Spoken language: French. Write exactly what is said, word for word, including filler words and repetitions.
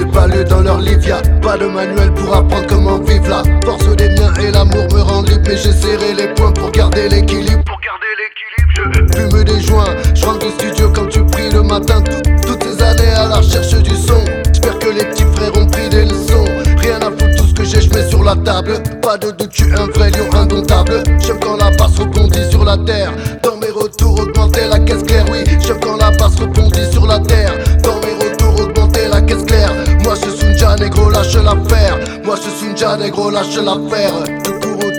j'ai pas lu dans leur livre, y'a pas de manuel pour apprendre comment vivre. La force des miens et l'amour me rendent libre, mais j'ai serré les poings pour garder l'équilibre. Pour garder l'équilibre, je fume des joints, je rentre au studio comme tu pries le matin. Tout- Toutes ces années à la recherche du son. J'espère que les petits frères ont pris des leçons. Rien à foutre, tout ce que j'ai, je mets sur la table. Pas de doute, tu es un vrai lion indomptable. J'aime quand la basse rebondit sur la terre. Dans mes retours, augmenter la caisse claire, oui. J'aime quand la basse rebondit sur la terre. Dans mes retours, augmenter la caisse claire. Moi je suis Sunja, négro, lâche l'affaire. Moi je suis Sunja, négro, lâche l'affaire. Tout court